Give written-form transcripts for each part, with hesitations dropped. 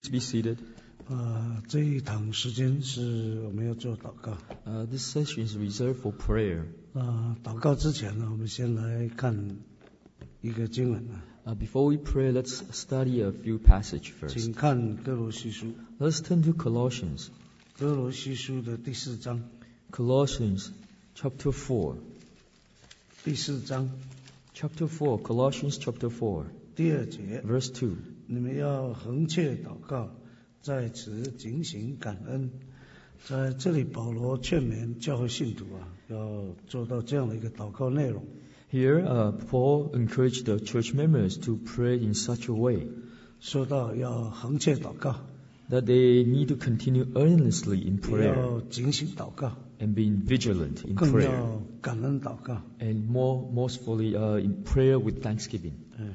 Be seated. 这一堂时间是我们要做祷告。 This session is reserved for prayer. 祷告之前呢，我们先来看一个经文。 Before we pray, let's study a few passages first. 请看哥罗西书。 Let's turn to Colossians. 哥罗西书的第4章。 Colossians chapter 4. 第4章。 Chapter 4. Colossians chapter 4. 第2节。 Verse 2. 你们要恒切祷告，在此警醒感恩。在这里保罗劝勉教会信徒要做到这样的一个祷告内容。 Here, Paul encouraged the church members to pray in such a way. 说到要恒切祷告 that they need to continue earnestly in prayer. 要警醒祷告 and being vigilant in 更 prayer. 要感恩祷告 and most fully in prayer with thanksgiving.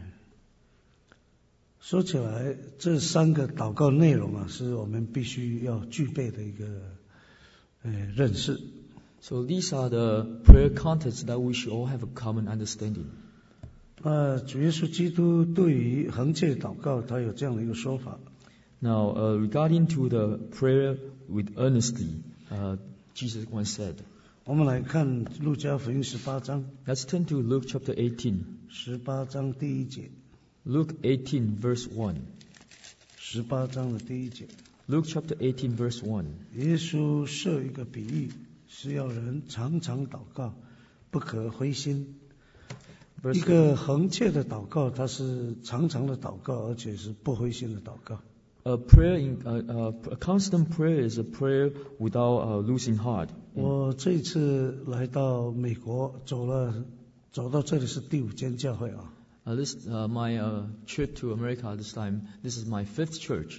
说起来，这3个祷告内容是我们必须要具备的一个认识。 So these are the prayer contexts that we should all have a common understanding. 主耶稣基督对于恒切祷告，他有这样的一个说法。 Now, regarding to the prayer with earnestly, Jesus once said. 我们来看路加福音18章。 Let's turn to Luke chapter 18. 18章第1节。 Luke 18 verse 1. 18章的第1节。 Luke chapter 18 verse 1. 耶稣设一个比喻，是要人常常祷告，不可灰心。一个恒切的祷告，它是常常的祷告，而且是不灰心的祷告。 A constant prayer is a prayer without losing heart. 我这一次来到美国，走到这里是第5间教会 my trip to America this time, this is my 5th church.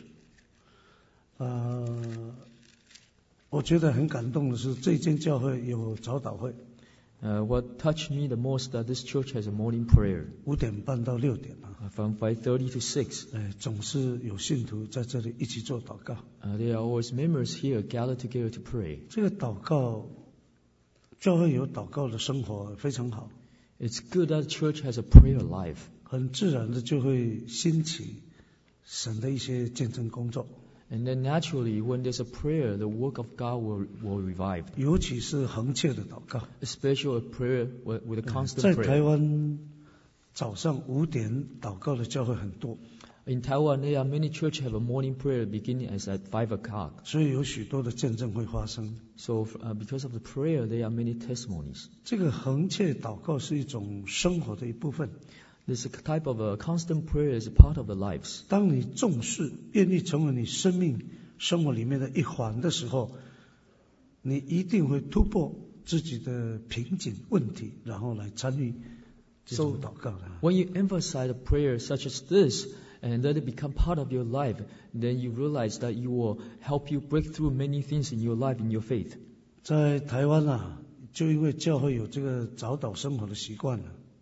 我觉得很感动的是，这间教会有早祷会。 What touched me the most that this church has a morning prayer. 5点半到6点 from 5:30 to 6. 总是有信徒在这里一起做祷告。 There are always members here gathered together to pray. 这个祷告，教会有祷告的生活非常好。 It's good that the church has a prayer life. 很自然的就会兴起神的一些见证工作。 And then naturally, when there's a prayer, the work of God will revive. 尤其是恒切的祷告。 Especially a prayer with a constant prayer. 在台湾早上5点祷告的教会很多。 In Taiwan, there are many churches have a morning prayer beginning at 5:00. 所以有许多的见证会发生。 So, because of the prayer, there are many testimonies. 这个恒切祷告是一种生活的一部分。 This type of a constant prayer is a part of the lives. 当你重视、愿意成为你生活里面的一环的时候，你一定会突破自己的瓶颈问题，然后来参与这种祷告的。 When you emphasize a prayer such as this, and let it become part of your life, then you realize that it will help you break through many things in your life, in your faith. 在台湾就因为教会有这个早祷生活的习惯了。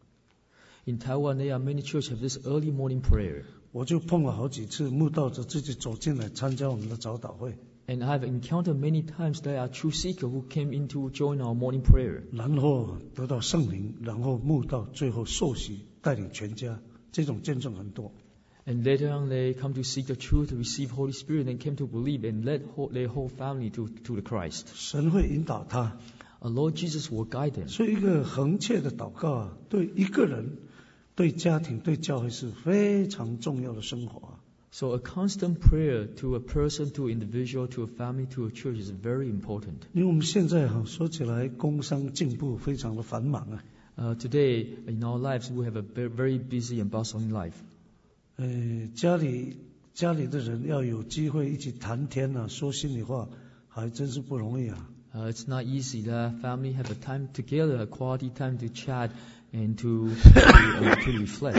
In Taiwan, there are many churches have this early morning prayer. 我就碰了好几次慕道者自己走进来参加我们的早祷会。 And I've encountered many times there are truth seekers who came in to join our morning prayer. 然后得到圣灵，然后慕道，最后受洗带领全家，这种见证很多。 And later on, they come to seek the truth, to receive Holy Spirit, and came to believe and led their whole family to the Christ. 神会引导他。 Lord Jesus will guide them. 所以一个恒切的祷告对一个人、对家庭、对教会是非常重要的生活 So a constant prayer to a person, to an individual, to a family, to a church is very important. 因为我们现在说起来，工商进步非常的繁忙 Today, in our lives, we have a very busy and bustling life. 家里的人要有机会一起谈天说心里话，还真是不容易 It's not easy that family have a time together, a quality time to chat and to reflect.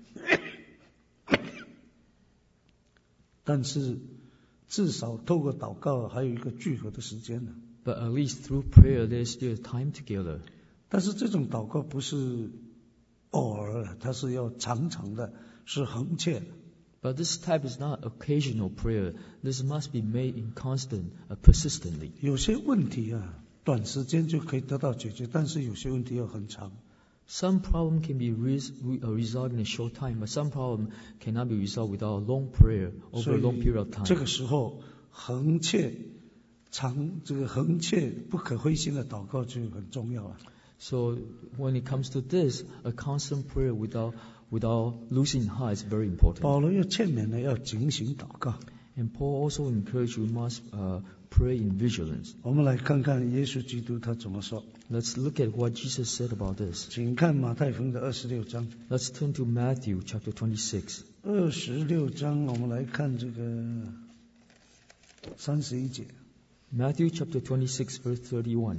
但是至少透过祷告还有一个聚合的时间 But at least through prayer, there's still time together. 但是这种祷告不是偶尔，它是要常常的，是恒切的。 But this type is not occasional prayer. This must be made in constant, persistently. 有些问题短时间就可以得到解决，但是有些问题要很长。 Some problem can be resolved in a short time, but some problem cannot be resolved without a long prayer over a long period of time. 这个时候恒切不可灰心的祷告就很重要了。 So when it comes to this, a constant prayer without losing heart is very important. 保罗又劝勉了要警醒祷告。 And Paul also encouraged we must pray in vigilance. 我们来看看耶稣基督他怎么说。 Let's look at what Jesus said about this. 请看马太福音的26章。 Let's turn to Matthew chapter 26. 26章，我们来看这个31节。 Matthew chapter 26 verse 31.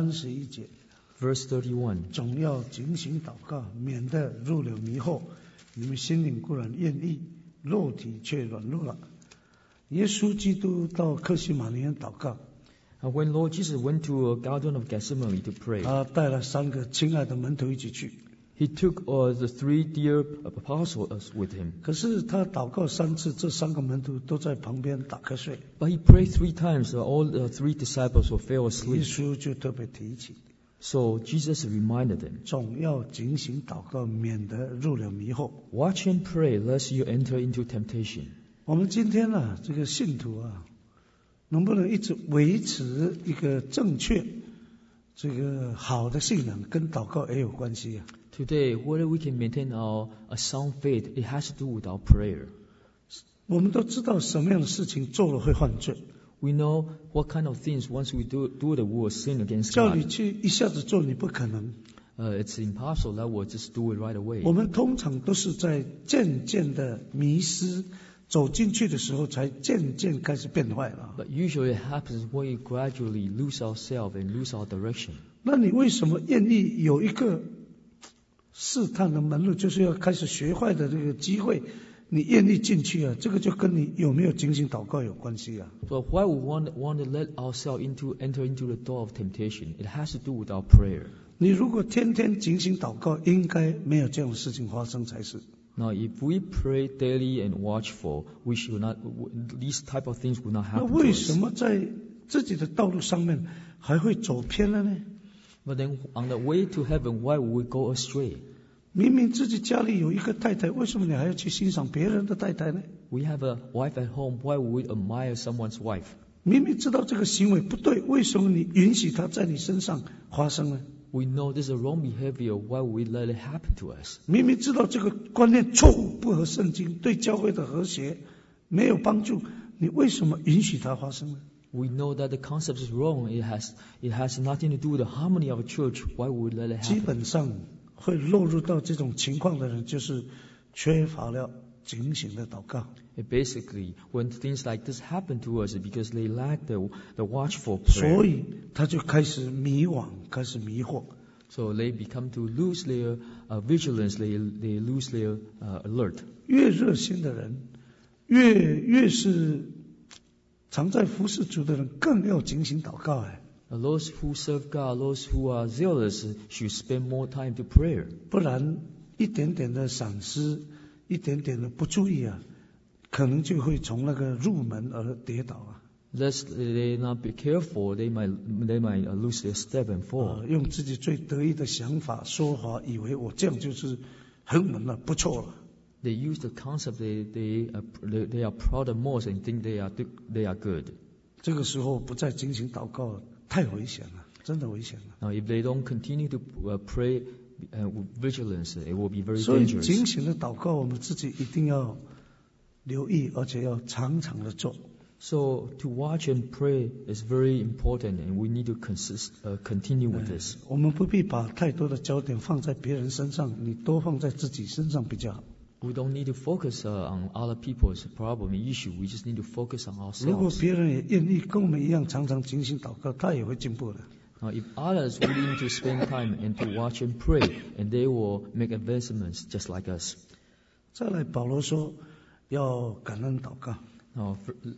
31节。 Verse 31. 总要警醒祷告，免得入了迷惑。你们心灵固然愿意，肉体却软弱了。耶稣基督到客西马尼园祷告。 When Lord Jesus went to a garden of Gethsemane to pray, 他带了3个亲爱的门徒一起去。 He took the 3 dear apostles with him. 可是他祷告3次，这3个门徒都在旁边打瞌睡。 But he prayed 3 times. All the 3 disciples will fell 耶 asleep. 稣就特别提起， So Jesus reminded them, 总要警醒祷告，免得入了迷惑。 Watch and pray, lest you enter into temptation. 我们今天啊，这个信徒啊，能不能一直维持一个正确、这个好的信仰，跟祷告也有关系啊。 Today, whether we can maintain a sound faith, it has to do with our prayer. 我们都知道什么样的事情做了会犯罪。 We know what kind of things once we do it, we will sin against 叫你 God. 去一下子做，你不可能。 It's impossible that we'll just do it right away. 我们通常都是在渐渐的迷失，走进去的时候，才渐渐开始变坏了。 But usually it happens when we gradually lose ourselves and lose our direction. 那你为什么愿意有一个试探的门路，就是要开始学坏的这个机会？你愿意进去啊？这个就跟你有没有警醒祷告有关系啊。 So why we want to let ourselves enter into the door of temptation? It has to do with our prayer. 你如果天天警醒祷告，应该没有这样的事情发生才是。 Now, if we pray daily and watchful, we should not. These type of things will not 那 happen 为 to 什 us. 么在自己的道路上面还会走偏了呢？ But then, on the way to heaven, why will we go astray? 明明自己家里有一个太太，为什么你还要去欣赏别人的太太呢？ We have a wife at home. Why would we admire someone's wife? 明明知道这个行为不对，为什么你允许它在你身上发生呢？ We know this is a wrong behavior. Why would we let it happen to us? 明明知道这个观念错误，不合圣经，对教会的和谐没有帮助，你为什么允许它发生呢？ We know that the concept is wrong. It has nothing to do with the harmony of a church. Why would we let it 基 happen? 本上会落入到这种情况的人，就是缺乏了警醒的祷告。 Basically, when things like this happen to us, it's because they lack the watchful 所 prayer. 以他就开始迷惘，开始迷惑。 So they become to lose their vigilance. They lose their alert. 越热心的人，越是常在服侍主的人，更要警醒祷告。 Those who serve God, those who are zealous, should spend more time to prayer. 不然一点点的闪失，一点点的不注意啊，可能就会从那个入门而跌倒啊。 Lest they not be careful, they might lose their step and fall. 用自己最得意的想法说法，以为我这样就是很稳了，不错了。 They use the concept they are proud of most and think they are good. 这个时候不再警醒祷告，太危险了，真的危险了。 Now, if they don't continue to pray with vigilance, it will be very 所以 dangerous. 警醒的祷告，我们自己一定要留意，而且要常常的做。 So to watch and pray is very important, and we need to continue with this. 我们不必把太多的焦点放在别人身上，你多放在自己身上比较好。 We don't need to focus on other people's problem and issue. We just need to focus on 如果 ourselves. 别人也愿意跟我们一样常常警醒祷告，他也会进步的。 Now, if others willing to spend time and to watch and pray, and they will make advancements just like us. 再来，保罗说要感恩祷告。 Now,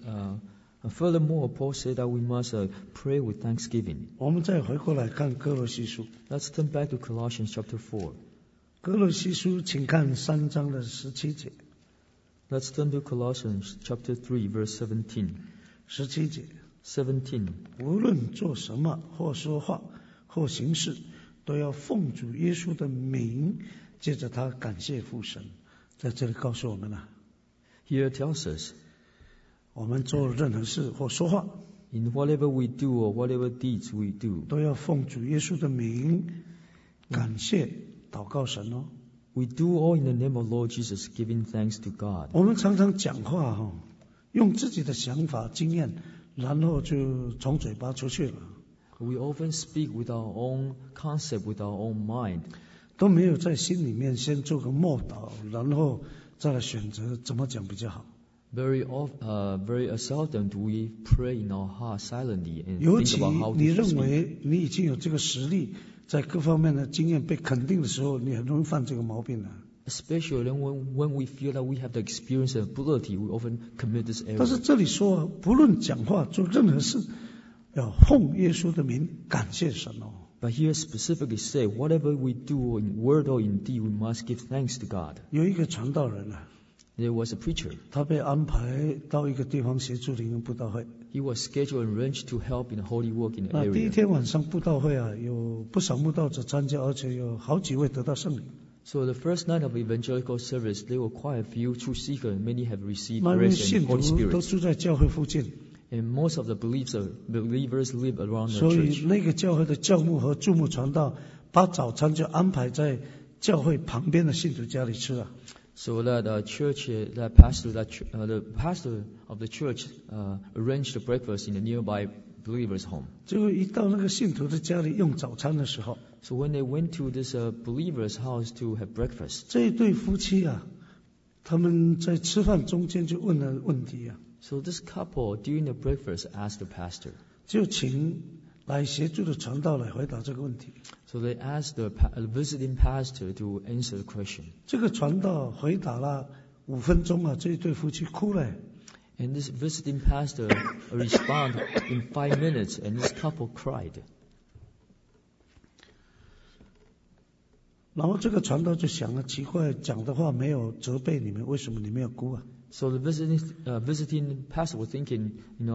furthermore, Paul said that we must pray with thanksgiving. 我们再回过来看哥罗西书， Let's turn back to Colossians chapter 4. 哥罗西书，请看3章的17节。 Let's turn to Colossians chapter 3, verse 17. 17节， 17. 无论做什么，或说话，或行事， 都要奉主耶稣的名，借着他感谢父神。在这里告诉我们了， Here tells us, 我们做任何事或说话， in whatever we do or whatever deeds we do, 都要奉主耶稣的名感谢祷告神哦。 we do all in the name of Lord Jesus, giving thanks to God. 我们常常讲话用自己的想法经验，然后就从嘴巴出去了， We often speak with our own concept, with our own mind, 都没有在心里面先做个默祷，然后再来选择怎么讲比较好。 very seldom do we pray in our heart silently and 尤 think 其 about how 你 to 认 speak. 为你已经有这个实力，在各方面的经验被肯定的时候，你很容易犯这个毛病的。 Especially when we feel that we have the experience and ability, we often commit this 但是 error. 这里说，不论讲话做任何事，要奉耶稣的名感谢神哦。 But here specifically say, whatever we do in word or in deed, we must give thanks to God. 有一个传道人啊， There was a preacher. 他被安排到一个地方协助灵恩布道会。 He was scheduled and arranged to help in the holy work in the 那第一 area. 天晚上布道会啊，有不少慕道者参加，而且有好几位得到圣灵。 So the first night of evangelical service, there were quite a few truth seekers, and many have received 那因为 grace 信 and 徒 Holy 都 Spirit. 住在教会附近， And most of the believers live around the 所以 church. 那个教会的教牧和注目传道，把早餐就安排在教会旁边的信徒家里吃啊。 So that the pastor of the church arranged the breakfast in the nearby believer's home. 结果一到那个信徒的家里用早餐的时候， So when they went to this believer's house to have breakfast, 这一对夫妻啊，他们在吃饭中间就问了问题啊， so this couple during the breakfast asked the pastor. 就请来协助的传道来回答这个问题。 So they asked the visiting pastor to answer the question. 这个传道回答了5分钟啊，这一对夫妻哭了。 And this visiting pastor responded in 5 minutes, and this couple cried. 然后这个传道就想了，奇怪，讲的话没有责备你们，为什么你们要哭啊？ So the visiting pastor was thinking,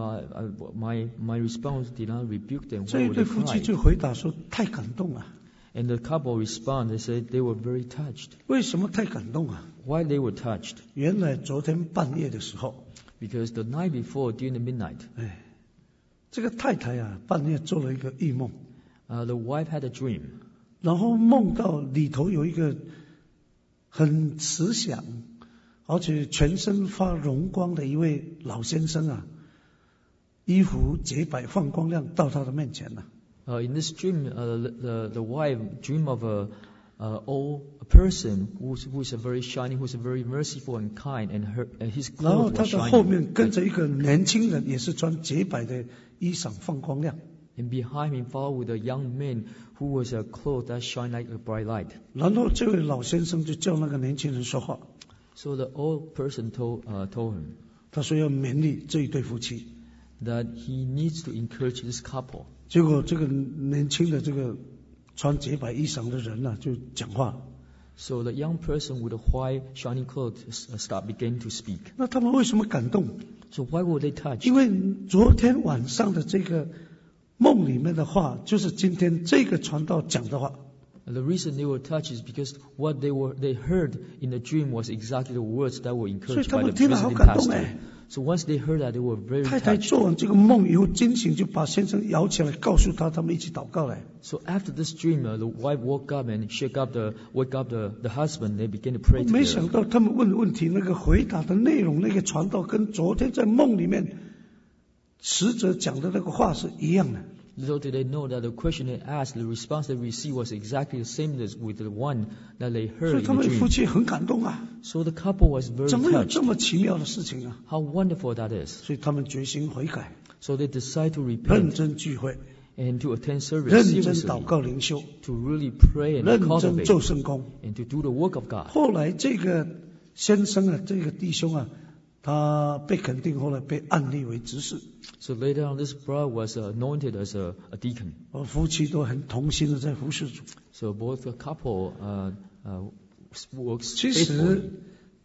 my response did not rebuke them. 这 Why 一 would 对 they 夫妻 cry? 就回答说，太感动了。 And the couple responded, they said they were very touched. 为什么太感动啊？ Why they were touched? 原来昨天半夜的时候， Because the night before, during the midnight, 这个太太啊，半夜做了一个异梦， the wife had a dream. 然后梦到里头有一个很慈祥，而且全身发荣光的一位老先生啊，衣服洁白放光亮，到他的面前了。 In this dream, the wife dreamed of a old person who's a very shining, who's a very merciful and kind, and his 然后 clothes 他 were 的后 shining. 面跟着一个年轻人，也是穿洁白的衣裳，放光亮。 And behind him followed with a young man who was clothed that shine like a bright light. 然后这位老先生就叫那个年轻人说话， So the old person told him 他说要勉励这一对夫妻。 that he needs to encourage this couple. 结果这个年轻的这个穿洁白衣裳的人呢、就讲话。 So the young person with the white shining clothes began to speak. 那他们为什么感动？ So why were they touched? 因为昨天晚上的这个梦里面的话，就是今天这个传道讲的话。 The reason they were touched is because what they heard in the dream was exactly the words that were 所以 encouraged 他 by the 们听了好 visiting 感动 pastor. 哎。 So once they heard that, they were very 太太 touched. 做完这个梦以后惊醒，就把先生摇起来，告诉他，他们一起祷告来。 So after this dream, the wife woke up and wake up the husband. They began to pray 没想 together. 到他们问的问题，那个回答的内容，那个传道跟昨天在梦里面使者讲的那个话是一样的。 Little did they know that the question they asked, the response they received was exactly the same as with the one that they 所 heard 以 in 他 the 们夫 dream. 妻很感动啊！ So the couple was very 怎么有这 touched. 么奇妙的事情啊？ How wonderful that is. 所以他们决心悔改， So they decide to 认 repent 真聚会， and to attend service 认真 seriously, 祷告灵修， to really pray and 认真 cultivate 做圣工。 and to do the work of God. 后来这个先生啊，这个弟兄啊，他被肯定，后来被按立为执事。 So later on, this brother was anointed as a deacon. 夫妻都很同心的在服侍主。 So both the couple works 其 faithfully. 实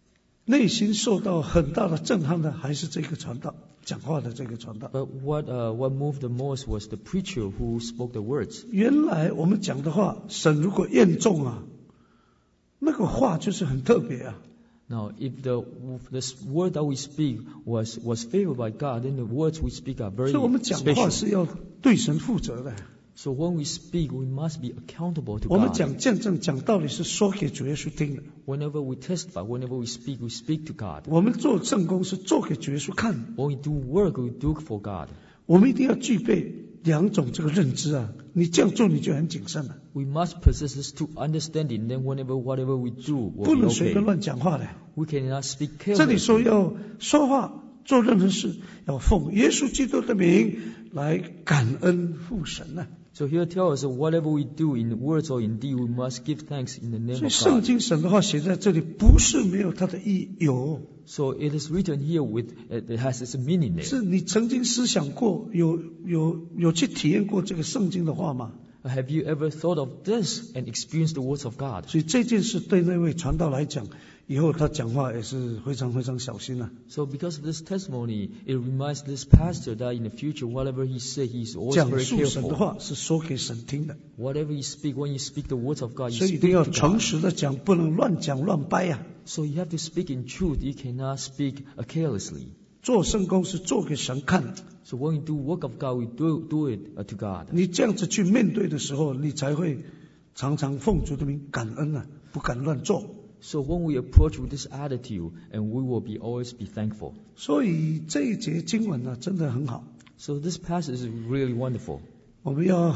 内心受到很大的震撼的还是这个传道讲话的这个传道。 But what moved the most was the preacher who spoke the words. 原来我们讲的话，神如果验中啊，那个话就是很特别啊。 Now, if the word that we speak was favored by God, then the words we speak are very 所以我们讲话 special. 是要对神负责的。 So when we speak, we must be accountable to 我们 God. 讲见证、讲道理是说给主耶稣听的。 Whenever we testify, whenever we speak to God. 我们做圣工是做给主耶稣看的。 When we do work, we do it for God. 我们一定要具备两种这个认知啊，你这样做你就很谨慎了， We must possess this to understanding. Then whatever we do 不 will be 能随 okay. 便乱讲话的。 We cannot speak 这里说 carelessly. 要说话做任何事，要奉耶稣基督的名来感恩父神啊。 So here tells us that whatever we do in words or in deed, we must give thanks in the name 所以 of 圣 God. 经神的话写在这里，不是没有它的意义，有， So it is written here it has its meaning there. 是你曾经思想过，有去体验过这个圣经的话吗？ Have you ever thought of this and experienced the words of God? 所以这件事对那位传道来讲，以后他讲话也是非常非常小心啊。 So because of this testimony, it reminds this pastor that in the future, whatever he says, he's always 讲 very 述神的 careful. 话是说给神听的， Whatever you speak, when you speak the words of God, you 所以一定要 speak to 诚 God. 实的讲，不能乱讲乱掰啊。 So you have to speak in truth. You cannot speak carelessly. 做圣工是做给神看的， So when we do work of God, we do it to God. 你这样子去面对的时候，你才会常常奉主的名感恩啊，不敢乱做。 So when we approach with this attitude, and we will always be thankful. 所以这一节经文呢，真的很好， So this passage is really wonderful. 我们要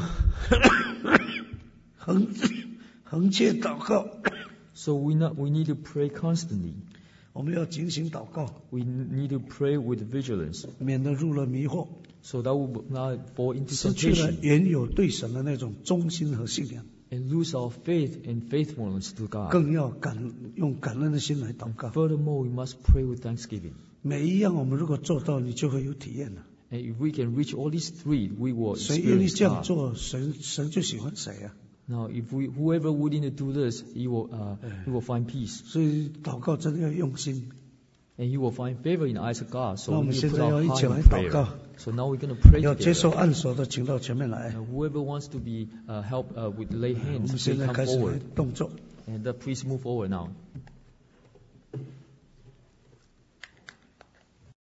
恒切祷告， So we need to pray constantly. 我们要警醒祷告， We need to pray with vigilance, 免得入了迷惑， so that we will not fall into 失去了 temptation 原有对神的那种忠心和信仰， and lose our faith and faithfulness to God. 更要用感恩的心来祷告。 Furthermore, we must pray with thanksgiving. 每一样我们如果做到，你就会有体验了。 And if we can reach all these three, we will 谁愿意 experience 这样 God. 做，神就喜欢谁啊。 Now, if whoever willing to do this, he will find peace, 所以祷告真的要用心。 and he will find favor in the eyes of God. 那 So 我 we 们 need 现 to 在 put 要 our 一 heart 起 in 来祷 prayer. 告。 So now we're going to pray 要接受 together. 按手的，请到前面来。 Whoever wants to be help with lay 我们 hands, 现 they 在 come 开始来 forward. 动作。 And please move forward now.